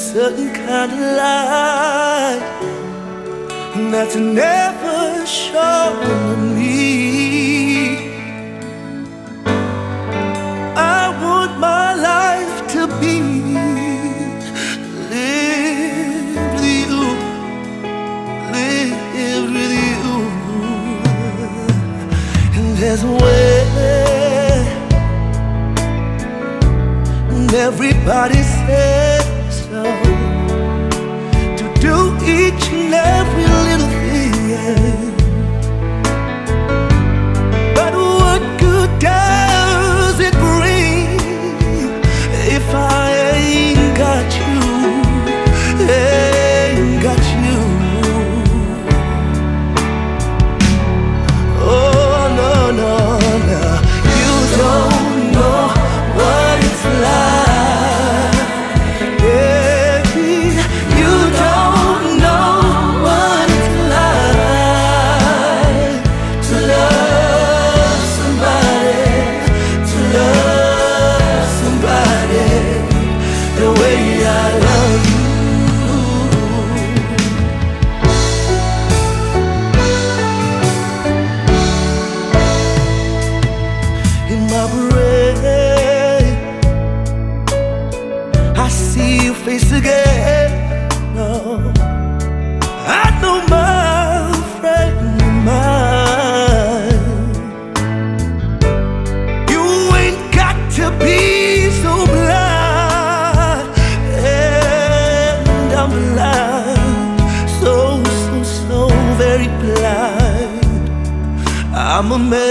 certain kind of light that's never shown to me. I want my life to be lived with you, lived with you. And there's a way, and everybody says so, to do each and every little thing. But what good does it bring if I ain't got you, ain't got you? Oh no, no, no, you don't know what it's like. Face again, no, I know my friend of mine. You ain't got to be so blind, and I'm blind, so very blind. I'm a man